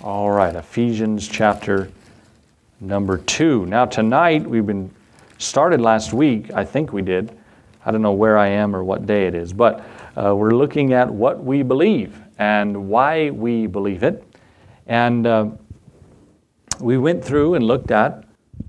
All right, Ephesians chapter number 2. Now tonight, started last week, I think we did. I don't know where I am or what day it is, but we're looking at what we believe and why we believe it. And we went through and looked at,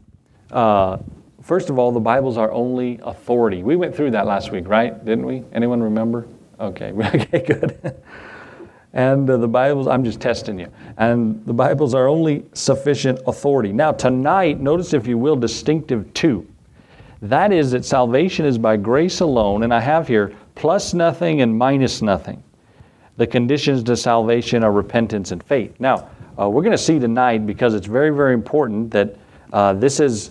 first of all, the Bible's our only authority. We went through that last week, right? Didn't we? Anyone remember? Okay, okay, good. And the Bible's, I'm just testing you. And the Bible's our only sufficient authority. Now tonight, notice if you will, distinctive 2. That is that salvation is by grace alone, and I have here plus nothing and minus nothing. The conditions to salvation are repentance and faith. Now, we're going to see tonight, because it's very, very important, that this is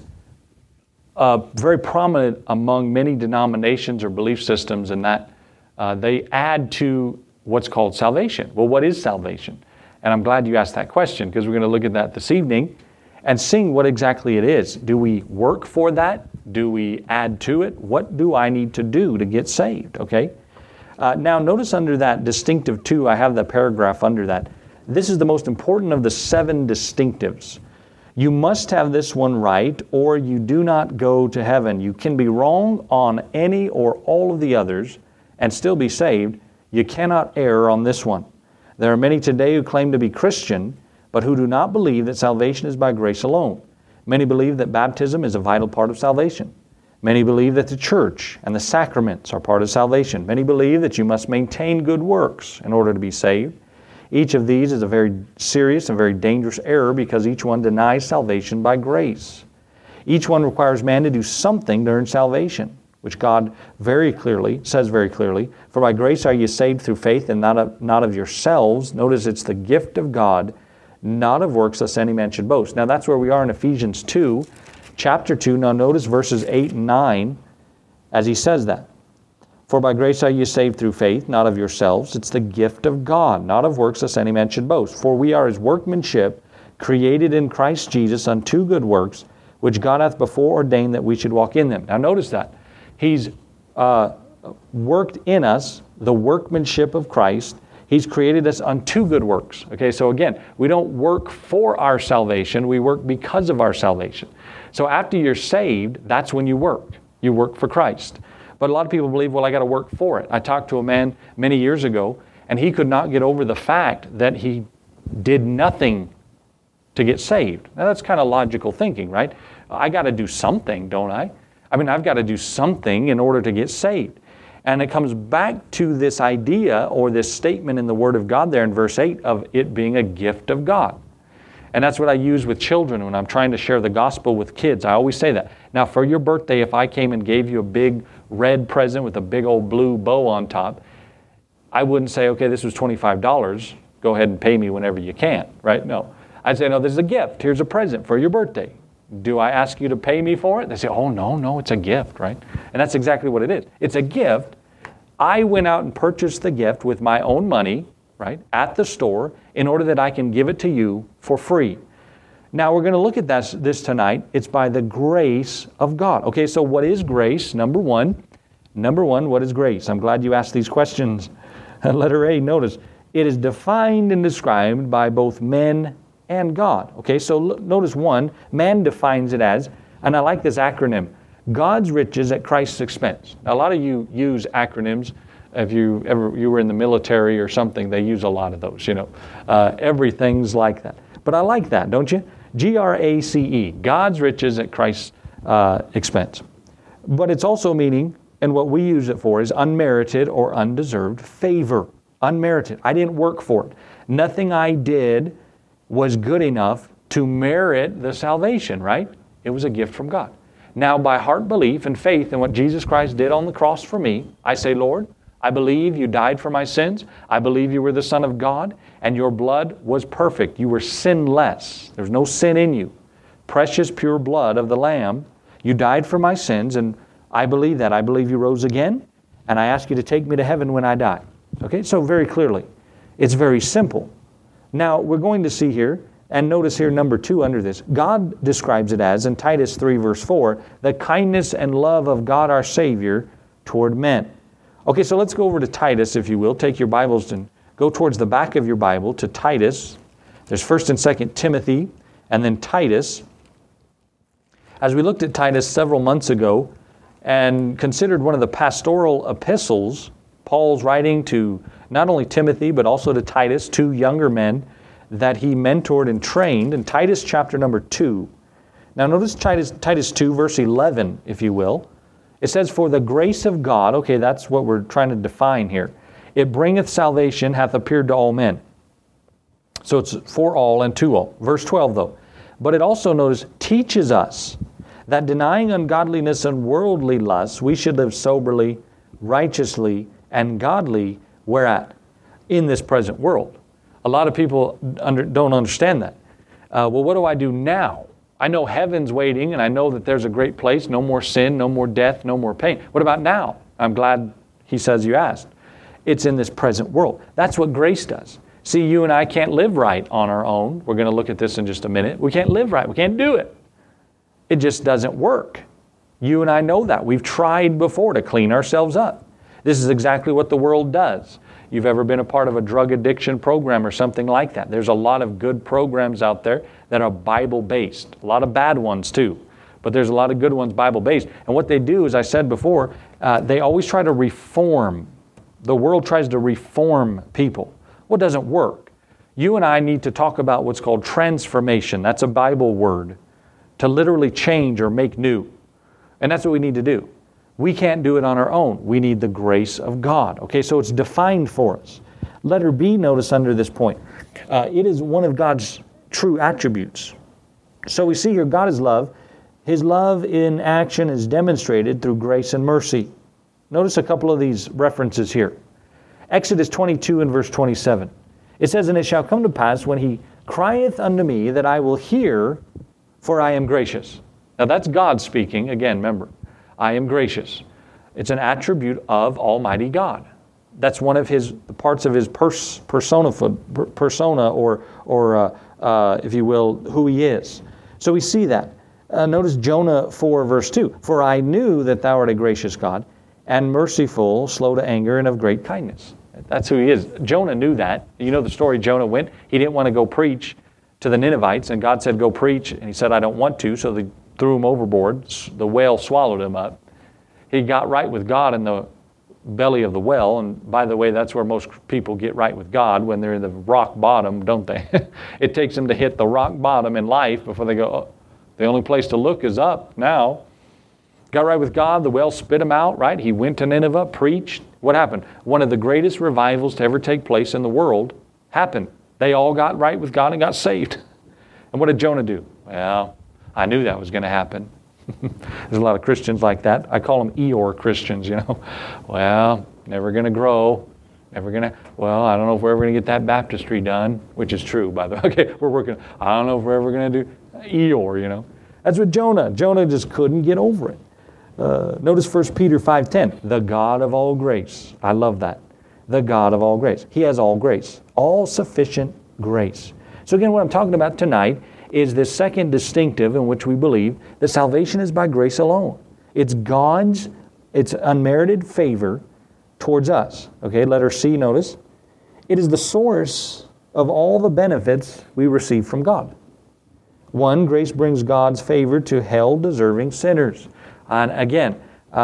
very prominent among many denominations or belief systems, and that they add to what's called salvation. Well, what is salvation? And I'm glad you asked that question, because we're going to look at that this evening and seeing what exactly it is. Do we work for that? Do we add to it? What do I need to do to get saved? Okay. Now notice under that distinctive 2, I have the paragraph under that. This is the most important of the 7 distinctives. You must have this one right, or you do not go to heaven. You can be wrong on any or all of the others and still be saved. You cannot err on this one. There are many today who claim to be Christian, but who do not believe that salvation is by grace alone. Many believe that baptism is a vital part of salvation. Many believe that the church and the sacraments are part of salvation. Many believe that you must maintain good works in order to be saved. Each of these is a very serious and very dangerous error, because each one denies salvation by grace. Each one requires man to do something to earn salvation, which God says very clearly, for by grace are you saved through faith, and not of yourselves. Notice it's the gift of God, not of works, lest any man should boast. Now that's where we are in Ephesians 2, chapter 2. Now notice verses 8 and 9 as he says that. For by grace are you saved through faith, not of yourselves. It's the gift of God, not of works, lest any man should boast. For we are his workmanship, created in Christ Jesus unto good works, which God hath before ordained that we should walk in them. Now notice that. He's worked in us the workmanship of Christ. He's created us unto good works. Okay, so again, we don't work for our salvation. We work because of our salvation. So after you're saved, that's when you work. You work for Christ. But a lot of people believe, well, I got to work for it. I talked to a man many years ago, and he could not get over the fact that he did nothing to get saved. Now that's kind of logical thinking, right? I got to do something, don't I? I mean, I've got to do something in order to get saved. And it comes back to this idea or this statement in the Word of God there in verse 8 of it being a gift of God. And that's what I use with children when I'm trying to share the gospel with kids. I always say that. Now, for your birthday, if I came and gave you a big red present with a big old blue bow on top, I wouldn't say, okay, this was $25. Go ahead and pay me whenever you can, right? No. I'd say, no, this is a gift. Here's a present for your birthday. Do I ask you to pay me for it? They say, oh, no, it's a gift, right? And that's exactly what it is. It's a gift. I went out and purchased the gift with my own money, right, at the store in order that I can give it to you for free. Now, we're going to look at this tonight. It's by the grace of God. Okay, so what is grace? Number one, what is grace? I'm glad you asked these questions. Letter A, notice, it is defined and described by both men and God. Okay, so notice 1, man defines it as, and I like this acronym, God's riches at Christ's expense. Now, a lot of you use acronyms. If you were in the military or something, they use a lot of those, everything's like that. But I like that, don't you? G-R-A-C-E, God's riches at Christ's expense. But it's also meaning, and what we use it for, is unmerited or undeserved favor. Unmerited. I didn't work for it. Nothing I did was good enough to merit the salvation, right? It was a gift from God. Now, by heart belief and faith in what Jesus Christ did on the cross for me, I say, Lord, I believe you died for my sins. I believe you were the Son of God, and your blood was perfect. You were sinless. There's no sin in you. Precious, pure blood of the Lamb. You died for my sins, and I believe that. I believe you rose again, and I ask you to take me to heaven when I die. Okay, so very clearly, it's very simple. Now, we're going to see here, and notice here number 2 under this, God describes it as, in Titus 3 verse 4, the kindness and love of God our Savior toward men. Okay, so let's go over to Titus, if you will. Take your Bibles and go towards the back of your Bible to Titus. There's 1st and 2nd Timothy, and then Titus. As we looked at Titus several months ago and considered one of the pastoral epistles, Paul's writing to not only Timothy, but also to Titus, 2 younger men that he mentored and trained, in Titus chapter number 2. Now notice Titus 2, verse 11, if you will. It says, "For the grace of God," okay, that's what we're trying to define here. "It bringeth salvation, hath appeared to all men." So it's for all and to all. Verse 12, though. "But it also, notice, teaches us that denying ungodliness and worldly lusts, we should live soberly, righteously, and godly, whereat? In this present world." A lot of people don't understand that. Well, what do I do now? I know heaven's waiting, and I know that there's a great place, no more sin, no more death, no more pain. What about now? I'm glad he says you asked. It's in this present world. That's what grace does. See, you and I can't live right on our own. We're going to look at this in just a minute. We can't live right. We can't do it. It just doesn't work. You and I know that. We've tried before to clean ourselves up. This is exactly what the world does. You've ever been a part of a drug addiction program or something like that. There's a lot of good programs out there that are Bible-based. A lot of bad ones too. But there's a lot of good ones Bible-based. And what they do, as I said before, they always try to reform. The world tries to reform people. Well, it doesn't work. You and I need to talk about what's called transformation. That's a Bible word. To literally change or make new. And that's what we need to do. We can't do it on our own. We need the grace of God. Okay, so it's defined for us. Letter B, notice under this point. It is one of God's true attributes. So we see here God is love. His love in action is demonstrated through grace and mercy. Notice a couple of these references here. Exodus 22 and verse 27. It says, "And it shall come to pass when he crieth unto me that I will hear, for I am gracious." Now that's God speaking. Again, remember, I am gracious. It's an attribute of Almighty God. That's one of his parts of his persona, or if you will, who he is. So we see that. Notice Jonah 4, verse 2. "For I knew that thou art a gracious God, and merciful, slow to anger, and of great kindness." That's who he is. Jonah knew that. You know the story. Jonah went. He didn't want to go preach to the Ninevites, and God said, "Go preach." And he said, "I don't want to," so they threw him overboard. The whale swallowed him up. He got right with God in the belly of the well. And by the way, that's where most people get right with God, when they're in the rock bottom, don't they? It takes them to hit the rock bottom in life before they go, "Oh, the only place to look is up now." Got right with God, the well spit him out, right? He went to Nineveh, preached. What happened? One of the greatest revivals to ever take place in the world happened. They all got right with God and got saved. And what did Jonah do? Well, I knew that was going to happen. There's a lot of Christians like that. I call them Eeyore Christians, you know. Well, never going to grow. Never going to, well, I don't know if we're ever going to get that baptistry done, which is true, by the way. Okay, we're working. I don't know if we're ever going to do Eeyore, you know. That's what Jonah just couldn't get over it. Notice 1 Peter 5:10, the God of all grace. I love that. The God of all grace. He has all grace. All sufficient grace. So again, what I'm talking about tonight is this second distinctive in which we believe that salvation is by grace alone. It's God's, it's unmerited favor towards us. Okay, letter C, notice. It is the source of all the benefits we receive from God. 1, grace brings God's favor to hell-deserving sinners. And again,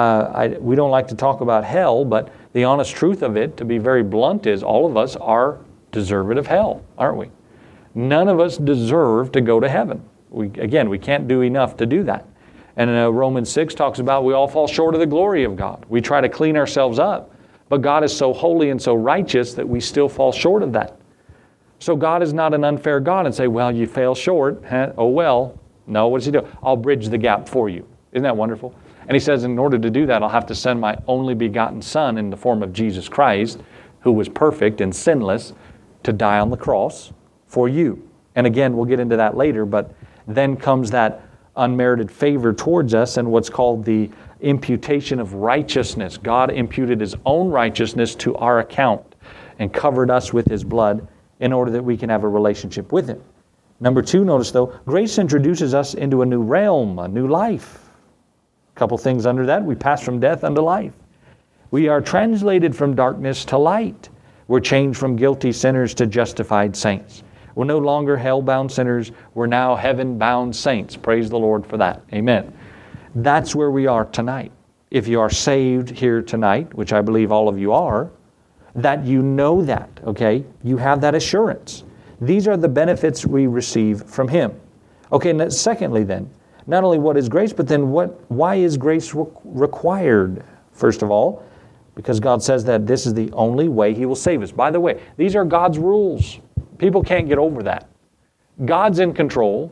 we don't like to talk about hell, but the honest truth of it, to be very blunt, is all of us are deserving of hell, aren't we? None of us deserve to go to heaven. We can't do enough to do that. And Romans 6 talks about we all fall short of the glory of God. We try to clean ourselves up, but God is so holy and so righteous that we still fall short of that. So God is not an unfair God and say, well, you fell short. Huh? Oh, well. No, what does he do? I'll bridge the gap for you. Isn't that wonderful? And he says, in order to do that, I'll have to send my only begotten Son in the form of Jesus Christ, who was perfect and sinless, to die on the cross for you. And again, we'll get into that later, but then comes that unmerited favor towards us and what's called the imputation of righteousness. God imputed his own righteousness to our account and covered us with his blood in order that we can have a relationship with him. Number 2, notice though, grace introduces us into a new realm, a new life. A couple things under that. We pass from death unto life. We are translated from darkness to light. We're changed from guilty sinners to justified saints. We're no longer hell-bound sinners. We're now heaven-bound saints. Praise the Lord for that. Amen. That's where we are tonight. If you are saved here tonight, which I believe all of you are, that you know that, okay? You have that assurance. These are the benefits we receive from Him. Okay, and secondly then, not only what is grace, but then why is grace required? First of all, because God says that this is the only way He will save us. By the way, these are God's rules. People can't get over that. God's in control.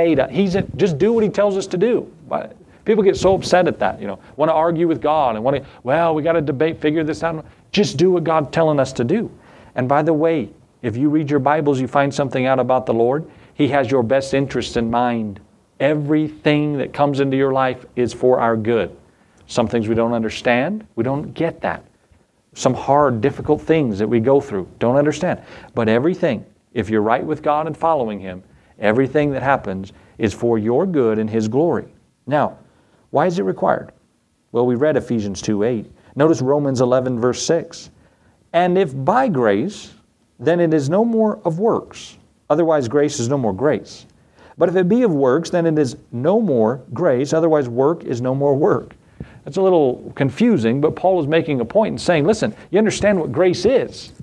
Just do what He tells us to do. People get so upset at that, want to argue with God and we got to debate, figure this out. Just do what God's telling us to do. And by the way, if you read your Bibles, you find something out about the Lord, He has your best interest in mind. Everything that comes into your life is for our good. Some things we don't understand, we don't get that. Some hard, difficult things that we go through, don't understand. But everything, if you're right with God and following Him, everything that happens is for your good and His glory. Now, why is it required? Well, we read Ephesians 2:8. Notice Romans 11, verse 6. And if by grace, then it is no more of works. Otherwise, grace is no more grace. But if it be of works, then it is no more grace. Otherwise, work is no more work. That's a little confusing, but Paul is making a point and saying, listen, you understand what grace is.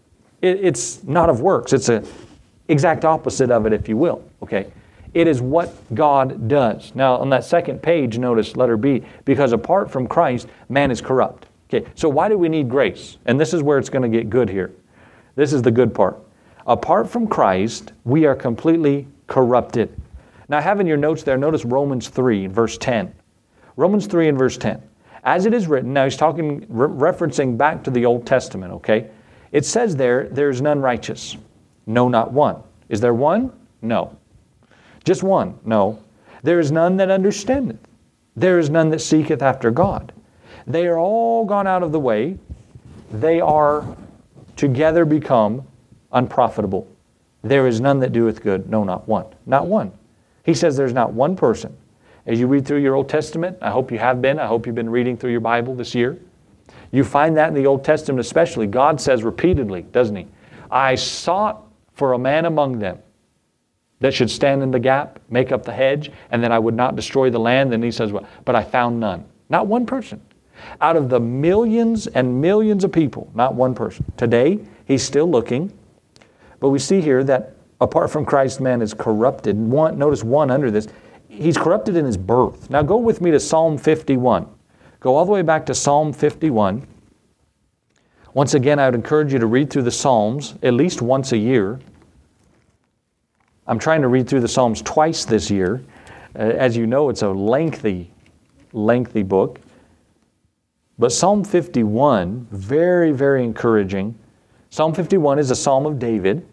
It's not of works. It's an exact opposite of it, if you will. Okay? It is what God does. Now, on that second page, notice letter B, because apart from Christ, man is corrupt. Okay, so why do we need grace? And this is where it's going to get good here. This is the good part. Apart from Christ, we are completely corrupted. Now, I have in your notes there, notice Romans 3, verse 10. Romans 3 and verse 10. As it is written, now he's talking, referencing back to the Old Testament, okay? It says there is none righteous. No, not one. Is there one? No. Just one? No. There is none that understandeth. There is none that seeketh after God. They are all gone out of the way. They are together become unprofitable. There is none that doeth good. No, not one. Not one. He says there's not one person. As you read through your Old Testament, I hope you have been. I hope you've been reading through your Bible this year. You find that in the Old Testament especially. God says repeatedly, doesn't He? I sought for a man among them that should stand in the gap, make up the hedge, and that I would not destroy the land. Then He says, well, but I found none. Not one person. Out of the millions and millions of people, not one person. Today, He's still looking. But we see here that apart from Christ, man is corrupted. Notice one under this. He's corrupted in his birth. Now go with me to Psalm 51. Go all the way back to Psalm 51. Once again, I would encourage you to read through the Psalms at least once a year. I'm trying to read through the Psalms twice this year. As you know, it's a lengthy book. But Psalm 51, very, very encouraging. Psalm 51 is a Psalm of David.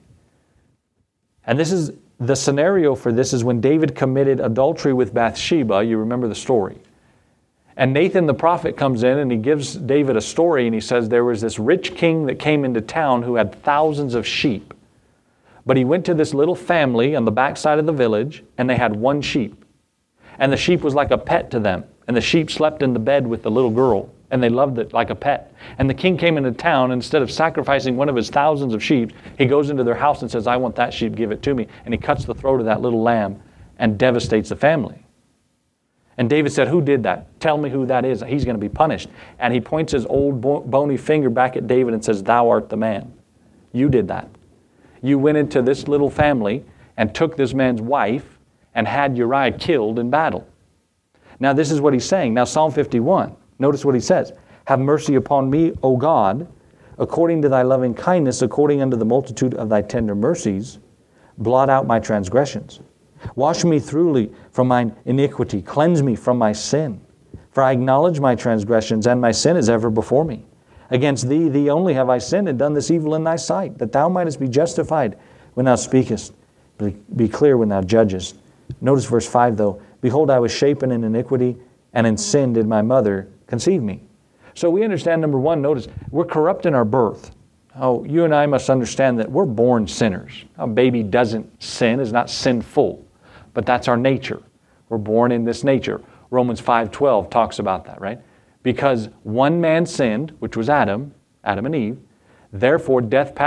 And this is the scenario for this is when David committed adultery with Bathsheba. You remember the story. And Nathan the prophet comes in and he gives David a story and he says there was this rich king that came into town who had thousands of sheep. But he went to this little family on the backside of the village and they had one sheep. And the sheep was like a pet to them. And the sheep slept in the bed with the little girl. And they loved it like a pet. And the king came into town, and instead of sacrificing one of his thousands of sheep, he goes into their house and says, I want that sheep, give it to me. And he cuts the throat of that little lamb and devastates the family. And David said, who did that? Tell me who that is. He's going to be punished. And he points his old bony finger back at David and says, thou art the man. You did that. You went into this little family and took this man's wife and had Uriah killed in battle. Now this is what he's saying. Now Psalm 51. Notice what he says. Have mercy upon me, O God, according to thy loving kindness, according unto the multitude of thy tender mercies, blot out my transgressions. Wash me thoroughly from mine iniquity. Cleanse me from my sin. For I acknowledge my transgressions, and my sin is ever before me. Against thee, thee only have I sinned and done this evil in thy sight, that thou mightest be justified when thou speakest, be clear when thou judgest. Notice verse 5 though. Behold, I was shapen in iniquity, and in sin did my mother conceive me. So we understand, number one, notice, we're corrupt in our birth. Oh, you and I must understand that we're born sinners. A baby doesn't sin, is not sinful, but that's our nature. We're born in this nature. Romans 5:12 talks about that, right? Because one man sinned, which was Adam and Eve, therefore death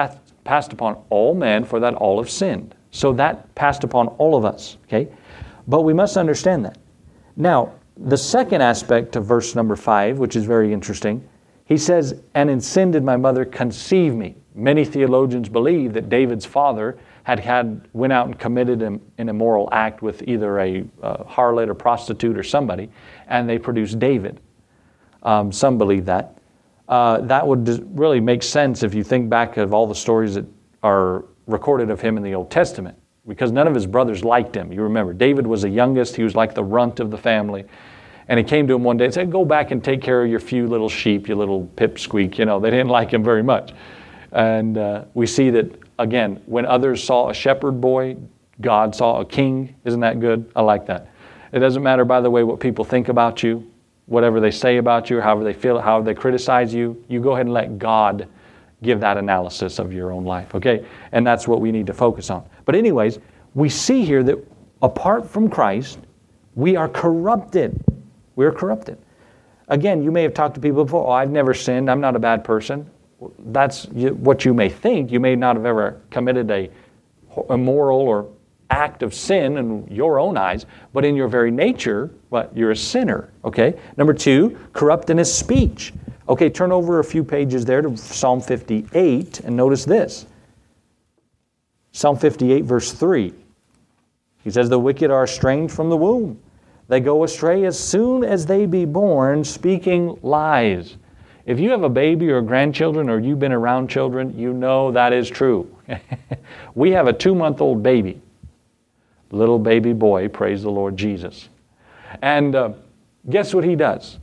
passed upon all men, for that all have sinned. So that passed upon all of us, okay? But we must understand that. Now, the second aspect of verse number 5, which is very interesting, he says, and in sin did my mother conceive me. Many theologians believe that David's father went out and committed an immoral act with either a harlot or prostitute or somebody, and they produced David. Some believe that. That would really make sense if you think back of all the stories that are recorded of him in the Old Testament, because none of his brothers liked him. You remember, David was the youngest. He was like the runt of the family. And he came to him one day and said, go back and take care of your few little sheep, you little pipsqueak. You know, they didn't like him very much. And we see that, again, when others saw a shepherd boy, God saw a king. Isn't that good? I like that. It doesn't matter, by the way, what people think about you, whatever they say about you, or however they feel, however they criticize you. You go ahead and let God give that analysis of your own life, okay? And that's what we need to focus on. But anyways, we see here that apart from Christ, we are corrupted. We're corrupted. Again, you may have talked to people before, I've never sinned, I'm not a bad person. That's what you may think. You may not have ever committed a moral or act of sin in your own eyes, but in your very nature, you're a sinner, okay? Number 2, corrupt in his speech. Okay, turn over a few pages there to Psalm 58 and notice this. Psalm 58 verse 3. He says, the wicked are estranged from the womb. They go astray as soon as they be born, speaking lies. If you have a baby or grandchildren, or you've been around children, you know that is true. We have a 2-month-old baby. Little baby boy, praise the Lord Jesus. And guess what he does?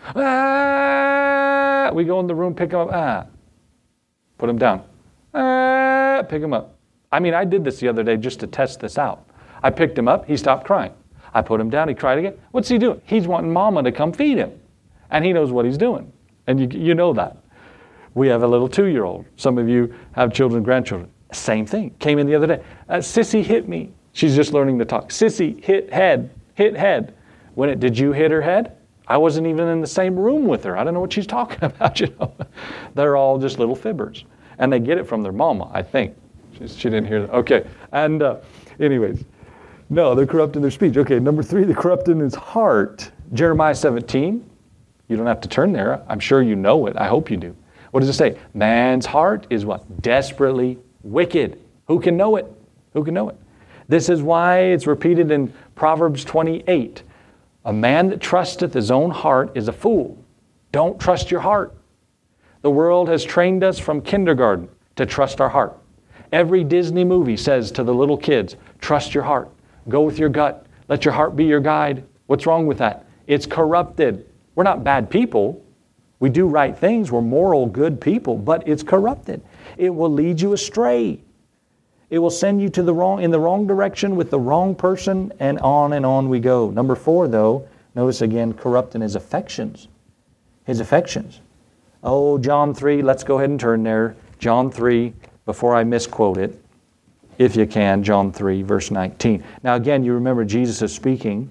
We go in the room, pick him up. Put him down. Pick him up. I mean, I did this the other day just to test this out. I picked him up. He stopped crying. I put him down. He cried again. What's he doing? He's wanting mama to come feed him. And he knows what he's doing. And you know that. We have a little 2-year-old. Some of you have children, grandchildren. Same thing. Came in the other day. Sissy hit me. She's just learning to talk. Sissy hit head. Did you hit her head? I wasn't even in the same room with her. I don't know what she's talking about, you know. They're all just little fibbers. And they get it from their mama, I think. She didn't hear that. Okay. And anyways, no, they're corrupt in their speech. Okay, number 3, they're corrupt in his heart. Jeremiah 17. You don't have to turn there. I'm sure you know it. I hope you do. What does it say? Man's heart is what? Desperately wicked. Who can know it? Who can know it? This is why it's repeated in Proverbs 28. A man that trusteth his own heart is a fool. Don't trust your heart. The world has trained us from kindergarten to trust our heart. Every Disney movie says to the little kids, trust your heart. Go with your gut. Let your heart be your guide. What's wrong with that? It's corrupted. We're not bad people. We do right things. We're moral, good people, but it's corrupted. It will lead you astray. It will send you to in the wrong direction with the wrong person, and on we go. Number 4, though, notice again, corrupt in his affections. His affections. Oh, John 3, let's go ahead and turn there. John 3, before I misquote it, if you can, John 3, verse 19. Now again, you remember Jesus is speaking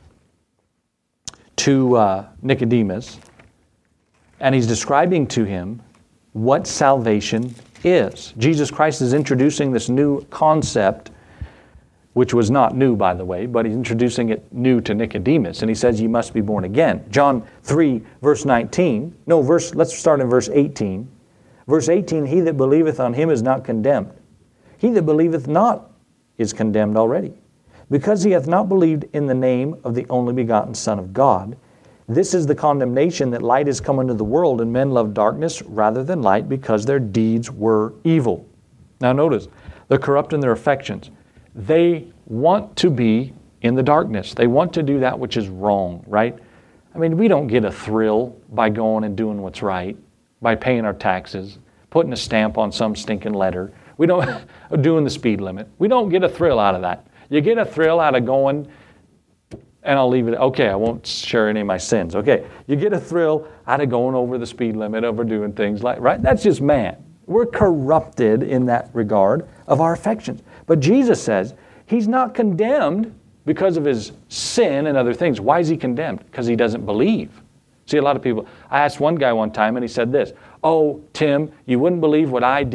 to Nicodemus, and he's describing to him what salvation is. Jesus Christ is introducing this new concept, which was not new, by the way, but he's introducing it new to Nicodemus, and he says, you must be born again. John 3, verse 19. Let's start in verse 18. Verse 18, he that believeth on him is not condemned. He that believeth not is condemned already, because he hath not believed in the name of the only begotten Son of God. This is the condemnation, that light is come into the world, and men love darkness rather than light, because their deeds were evil. Now notice, they're corrupt in their affections. They want to be in the darkness. They want to do that which is wrong, right? I mean, we don't get a thrill by going and doing what's right, by paying our taxes, putting a stamp on some stinking letter. We don't doing the speed limit. We don't get a thrill out of that. You get a thrill out of going, and I'll leave it, okay, I won't share any of my sins. Okay, you get a thrill out of going over the speed limit, over doing things like, right? That's just man. We're corrupted in that regard of our affections. But Jesus says he's not condemned because of his sin and other things. Why is he condemned? Because he doesn't believe. See, a lot of people, I asked one guy one time and he said this, oh, Tim, you wouldn't believe what I did.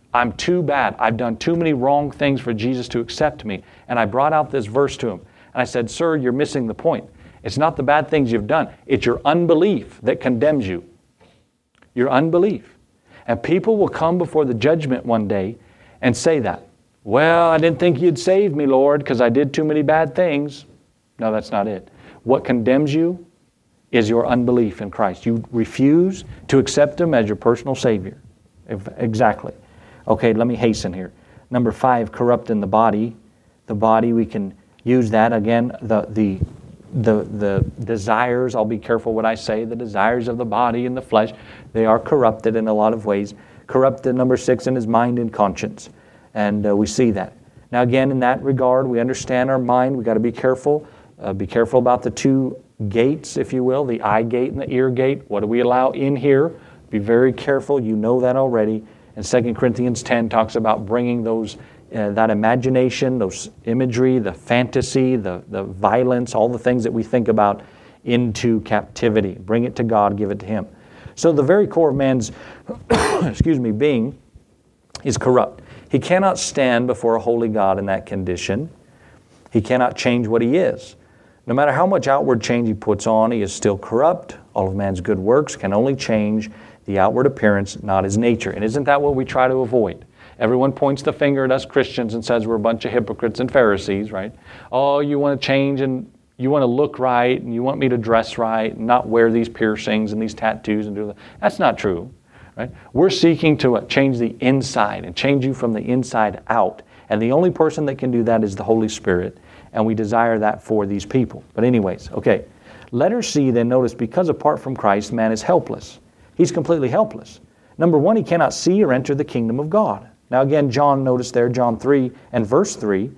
I'm too bad. I've done too many wrong things for Jesus to accept me. And I brought out this verse to him. And I said, sir, you're missing the point. It's not the bad things you've done. It's your unbelief that condemns you. Your unbelief. And people will come before the judgment one day and say that. Well, I didn't think you'd save me, Lord, because I did too many bad things. No, that's not it. What condemns you is your unbelief in Christ. You refuse to accept Him as your personal Savior. Exactly. Okay, let me hasten here. Number 5, corrupt in the body. The body, we can use that again. The desires, I'll be careful what I say, the desires of the body and the flesh, they are corrupted in a lot of ways. Corrupted, number 6, in his mind and conscience. And we see that. Now again, in that regard, we understand our mind. We've got to be careful. Be careful about the 2 gates, if you will, the eye gate and the ear gate. What do we allow in here? Be very careful. You know that already. And 2 Corinthians 10 talks about bringing those that imagination, those imagery, the fantasy, the violence, all the things that we think about into captivity. Bring it to God, give it to Him. So the very core of man's being is corrupt. He cannot stand before a holy God in that condition. He cannot change what he is. No matter how much outward change he puts on, he is still corrupt. All of man's good works can only change the outward appearance, not his nature. And isn't that what we try to avoid? Everyone points the finger at us Christians and says we're a bunch of hypocrites and Pharisees, right? Oh, you want to change and you want to look right and you want me to dress right and not wear these piercings and these tattoos and do that. That's not true, right? We're seeking to change the inside and change you from the inside out. And the only person that can do that is the Holy Spirit. And we desire that for these people. But anyways, okay. Letter C, then notice, because apart from Christ, man is helpless. He's completely helpless. Number 1, he cannot see or enter the kingdom of God. Now again, John, notice there, John 3 and verse 3.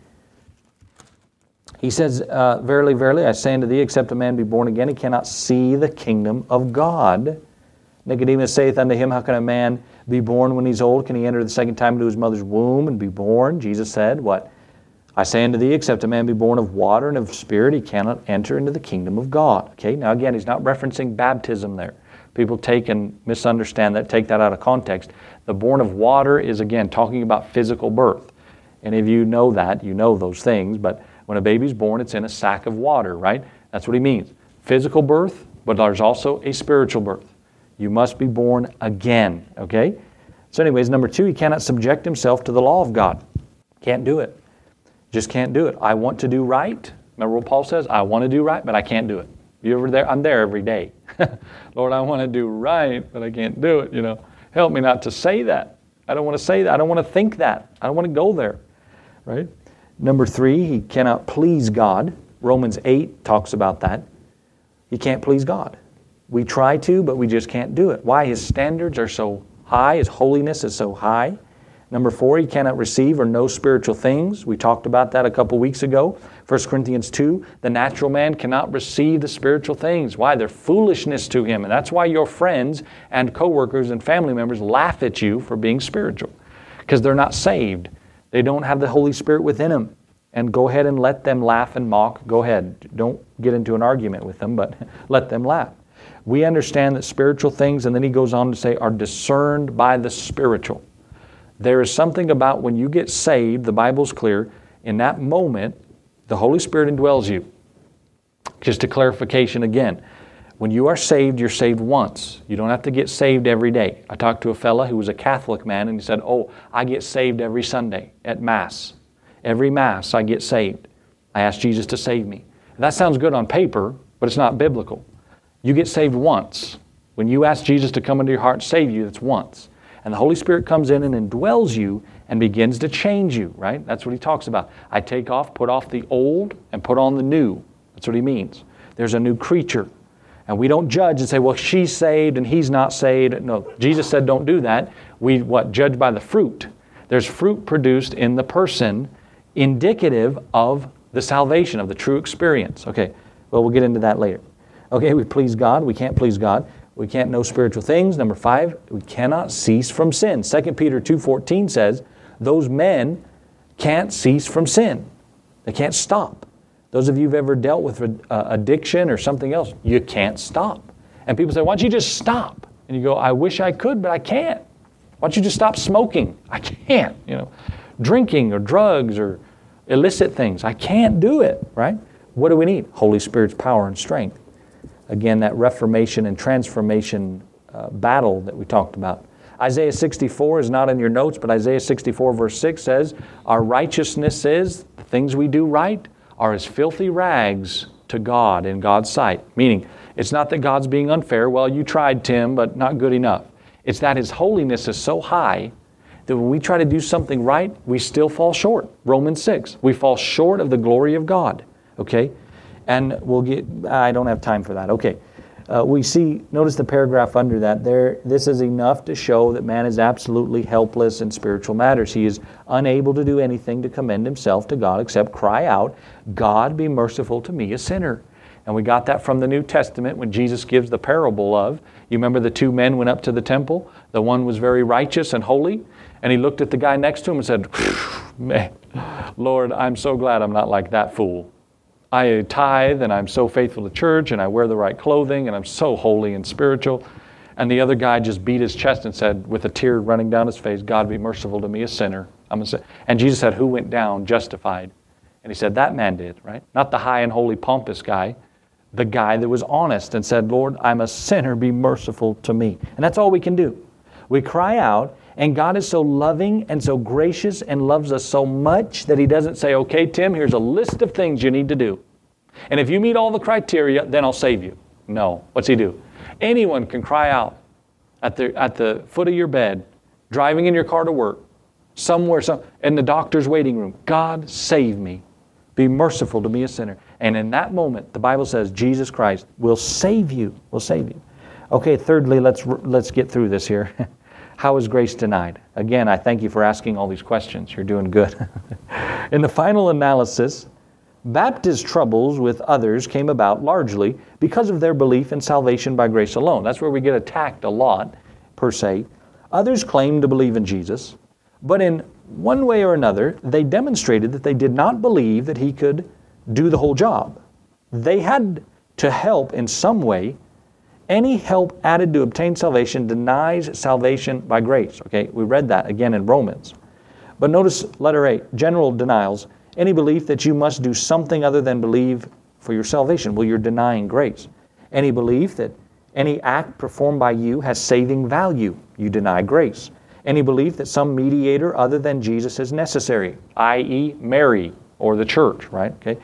He says, verily, verily, I say unto thee, except a man be born again, he cannot see the kingdom of God. Nicodemus saith unto him, how can a man be born when he's old? Can he enter the second time into his mother's womb and be born? Jesus said, what? I say unto thee, except a man be born of water and of spirit, he cannot enter into the kingdom of God. Okay, now again, he's not referencing baptism there. People take and misunderstand that, take that out of context. The born of water is, again, talking about physical birth. And if you know that, you know those things, but when a baby's born, it's in a sack of water, right? That's what he means. Physical birth, but there's also a spiritual birth. You must be born again, okay? So anyways, number 2, he cannot subject himself to the law of God. Can't do it. Just can't do it. I want to do right. Remember what Paul says? I want to do right, but I can't do it. You ever there? I'm there every day. Lord, I want to do right, but I can't do it, you know. Help me not to say that. I don't want to say that. I don't want to think that. I don't want to go there, right? Number 3, he cannot please God. Romans 8 talks about that. He can't please God. We try to, but we just can't do it. Why? His standards are so high. His holiness is so high. Number 4, he cannot receive or know spiritual things. We talked about that a couple weeks ago. 1 Corinthians 2, the natural man cannot receive the spiritual things. Why? They're foolishness to him. And that's why your friends and coworkers and family members laugh at you for being spiritual. Because they're not saved. They don't have the Holy Spirit within them. And go ahead and let them laugh and mock. Go ahead. Don't get into an argument with them, but let them laugh. We understand that spiritual things, and then he goes on to say, are discerned by the spiritual. There is something about when you get saved, the Bible's clear, in that moment, the Holy Spirit indwells you. Just a clarification again. When you are saved, you're saved once. You don't have to get saved every day. I talked to a fella who was a Catholic man, and he said, oh, I get saved every Sunday at Mass. Every Mass I get saved. I ask Jesus to save me. That sounds good on paper, but it's not biblical. You get saved once. When you ask Jesus to come into your heart and save you, that's once. And the Holy Spirit comes in and indwells you and begins to change you, right? That's what he talks about. I take off, put off the old and put on the new. That's what he means. There's a new creature. And we don't judge and say, well, she's saved and he's not saved. No, Jesus said don't do that. We judge by the fruit. There's fruit produced in the person indicative of the salvation, of the true experience. Okay, well, we'll get into that later. Okay, we please God. We can't please God. We can't know spiritual things. Number 5, we cannot cease from sin. 2 Peter 2:14 says, those men can't cease from sin. They can't stop. Those of you who've ever dealt with addiction or something else, you can't stop. And people say, why don't you just stop? And you go, I wish I could, but I can't. Why don't you just stop smoking? I can't, Drinking or drugs or illicit things. I can't do it, right? What do we need? Holy Spirit's power and strength. Again, that reformation and transformation battle that we talked about. Isaiah 64 is not in your notes, but Isaiah 64 verse 6 says, our righteousness is, the things we do right, are as filthy rags to God in God's sight. Meaning, it's not that God's being unfair. Well, you tried, Tim, but not good enough. It's that His holiness is so high that when we try to do something right, we still fall short. Romans 6, we fall short of the glory of God. Okay? And I don't have time for that. Okay. We see, notice the paragraph under that there. This is enough to show that man is absolutely helpless in spiritual matters. He is unable to do anything to commend himself to God except cry out, God be merciful to me, a sinner. And we got that from the New Testament when Jesus gives the parable of, you remember the two men went up to the temple? The one was very righteous and holy, and he looked at the guy next to him and said, man, Lord, I'm so glad I'm not like that fool. I tithe and I'm so faithful to church and I wear the right clothing and I'm so holy and spiritual. And the other guy just beat his chest and said, with a tear running down his face, God be merciful to me, a sinner. And Jesus said, who went down justified? And he said, that man did, right? Not the high and holy pompous guy, the guy that was honest and said, Lord, I'm a sinner, be merciful to me. And that's all we can do. We cry out, and God is so loving and so gracious and loves us so much that He doesn't say, okay, Tim, here's a list of things you need to do. And if you meet all the criteria, then I'll save you. No. What's He do? Anyone can cry out at the foot of your bed, driving in your car to work, somewhere, in the doctor's waiting room, God, save me. Be merciful to me, a sinner. And in that moment, the Bible says Jesus Christ will save you. Will save you. Okay, thirdly, let's get through this here. How is grace denied? Again, I thank you for asking all these questions. You're doing good. In the final analysis, Baptist troubles with others came about largely because of their belief in salvation by grace alone. That's where we get attacked a lot, per se. Others claimed to believe in Jesus, but in one way or another, they demonstrated that they did not believe that He could do the whole job. They had to help in some way. Any help added to obtain salvation denies salvation by grace. Okay, we read that again in Romans. But notice letter A, general denials. Any belief that you must do something other than believe for your salvation. Well, you're denying grace. Any belief that any act performed by you has saving value. You deny grace. Any belief that some mediator other than Jesus is necessary, i.e. Mary or the church, right? Okay.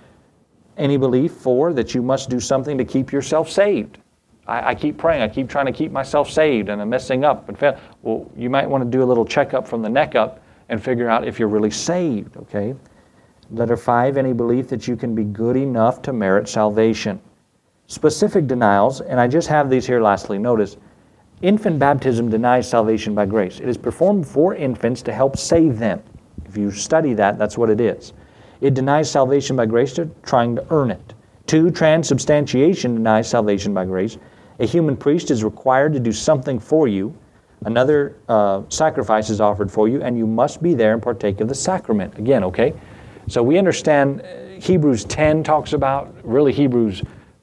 Any belief that you must do something to keep yourself saved. I keep praying. I keep trying to keep myself saved and I'm messing up. Well, you might want to do a little checkup from the neck up and figure out if you're really saved, okay? Letter 5, any belief that you can be good enough to merit salvation. Specific denials, and I just have these here lastly. Notice, infant baptism denies salvation by grace. It is performed for infants to help save them. If you study that, that's what it is. It denies salvation by grace to trying to earn it. 2, transubstantiation denies salvation by grace. A human priest is required to do something for you. Another sacrifice is offered for you, and you must be there and partake of the sacrament. Again, okay? So we understand Hebrews 10 talks about, really Hebrews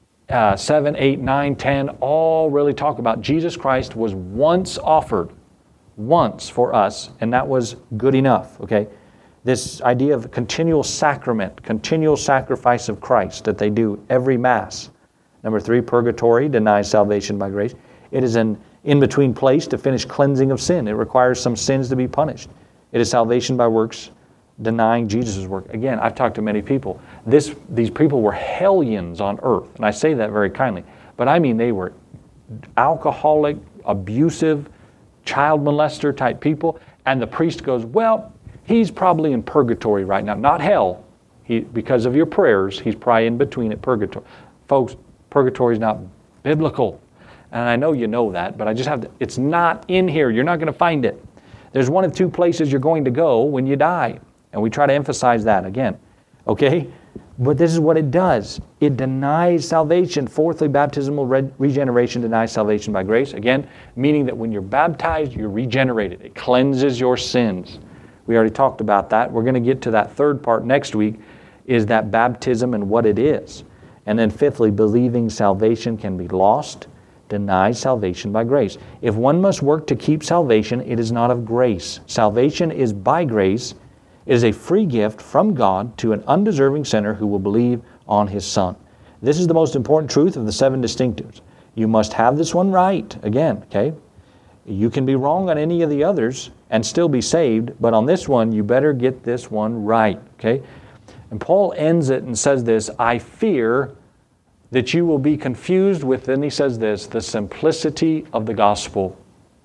7, 8, 9, 10, all really talk about Jesus Christ was once offered, once for us, and that was good enough, okay? This idea of continual sacrament, continual sacrifice of Christ that they do every Mass. Number 3, purgatory denies salvation by grace. It is an in-between place to finish cleansing of sin. It requires some sins to be punished. It is salvation by works, denying Jesus' work. Again, I've talked to many people. These people were hellions on earth, and I say that very kindly. But I mean they were alcoholic, abusive, child molester type people, and the priest goes, well, he's probably in purgatory right now. Not hell. Because of your prayers, he's probably in between at purgatory. Folks, purgatory is not biblical. And I know you know that, but I just have to, it's not in here. You're not going to find it. There's one of two places you're going to go when you die. And we try to emphasize that again. Okay? But this is what it does. It denies salvation. Fourthly, baptismal regeneration denies salvation by grace. Again, meaning that when you're baptized, you're regenerated. It cleanses your sins. We already talked about that. We're going to get to that third part next week, is that baptism and what it is. And then fifthly, believing salvation can be lost denies salvation by grace. If one must work to keep salvation, it is not of grace. Salvation is by grace. It is a free gift from God to an undeserving sinner who will believe on His Son. This is the most important truth of the 7 distinctives. You must have this one right, again, okay? You can be wrong on any of the others and still be saved, but on this one, you better get this one right, okay? And Paul ends it and says this, I fear that you will be confused with, then he says this, the simplicity of the gospel.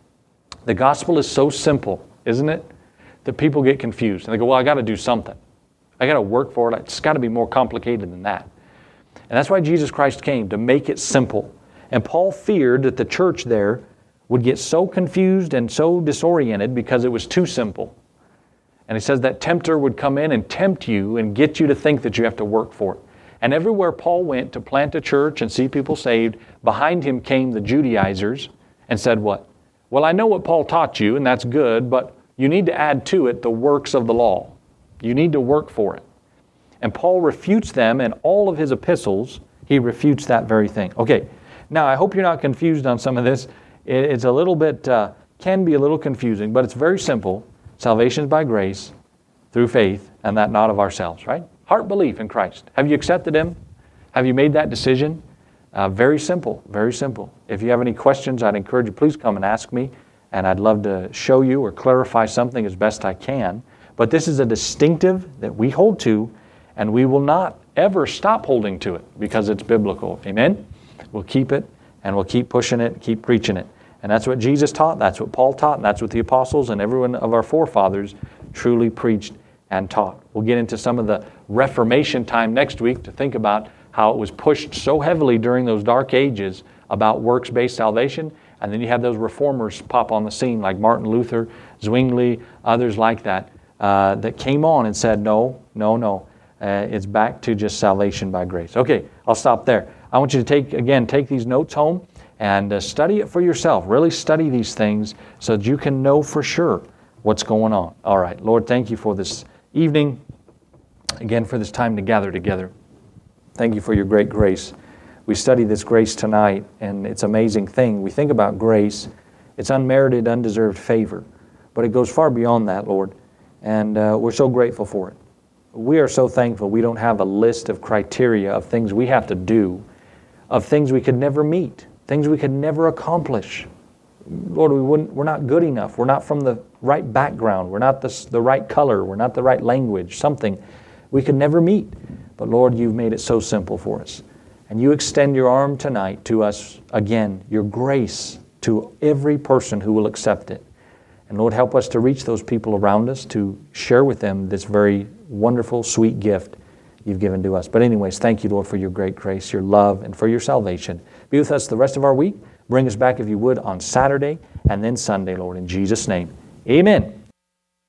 The gospel is so simple, isn't it? That people get confused. And they go, well, I got to do something. I got to work for it. It's got to be more complicated than that. And that's why Jesus Christ came, to make it simple. And Paul feared that the church there would get so confused and so disoriented because it was too simple. And he says that tempter would come in and tempt you and get you to think that you have to work for it. And everywhere Paul went to plant a church and see people saved, behind him came the Judaizers and said what? Well, I know what Paul taught you, and that's good, but you need to add to it the works of the law. You need to work for it. And Paul refutes them in all of his epistles. He refutes that very thing. Okay, now I hope you're not confused on some of this. It's a little bit, can be a little confusing, but it's very simple. Salvation is by grace, through faith, and that not of ourselves, right? Heart belief in Christ. Have you accepted Him? Have you made that decision? Very simple, very simple. If you have any questions, I'd encourage you, please come and ask me, and I'd love to show you or clarify something as best I can. But this is a distinctive that we hold to, and we will not ever stop holding to it because it's biblical. Amen? We'll keep it, and we'll keep pushing it, keep preaching it. And that's what Jesus taught, that's what Paul taught, and that's what the apostles and everyone of our forefathers truly preached and taught. We'll get into some of the Reformation time next week to think about how it was pushed so heavily during those dark ages about works-based salvation. And then you have those reformers pop on the scene like Martin Luther, Zwingli, others like that, that came on and said, no. It's back to just salvation by grace. Okay, I'll stop there. I want you to take these notes home and study it for yourself. Really study these things so that you can know for sure what's going on. All right, Lord, thank you for this evening, again for this time to gather together. Thank you for your great grace. We study this grace tonight, and it's an amazing thing. We think about grace. It's unmerited, undeserved favor, but it goes far beyond that, Lord, and we're so grateful for it. We are so thankful we don't have a list of criteria of things we have to do, of things we could never meet, things we could never accomplish. Lord, we're not good enough. We're not from the right background. We're not the right color. We're not the right language, something we could never meet. But Lord, you've made it so simple for us. And you extend your arm tonight to us, again, your grace to every person who will accept it. And Lord, help us to reach those people around us, to share with them this very wonderful, sweet gift you've given to us. But anyways, thank you, Lord, for your great grace, your love, and for your salvation. Be with us the rest of our week. Bring us back, if you would, on Saturday and then Sunday, Lord, in Jesus' name. Amen.